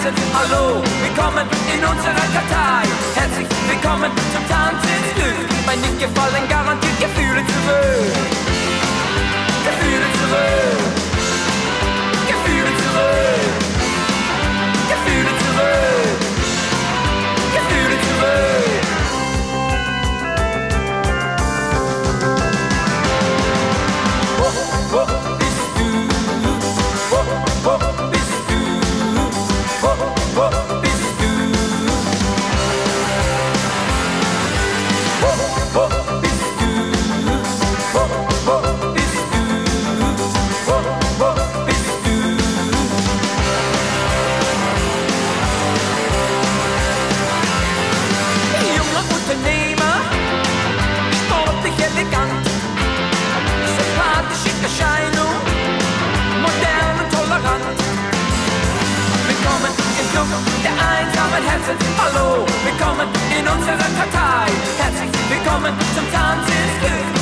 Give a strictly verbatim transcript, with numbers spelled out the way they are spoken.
Herzen, hallo, willkommen in unserer Kartei. Herzlich willkommen zum Tanz ins Glück. Bei nicht gefallen garantiert Gefühle zurück. Gefühle zurück. Gefühle zurück. Gefühle zurück. Gefühle zurück. Wo, wo bist du? Wo, wo bist du? Wo, wo bist du? Wo, wo bist du? Wo, wo bist du? Wo, wo bist du? Junger Unternehmer, sportlich elegant, sympathisch in Erscheinung, modern und tolerant. Willkommen im Club der einsamen Herzen, hallo, willkommen in unserer Kartei. Herzlich willkommen zum Tanz ins Glück.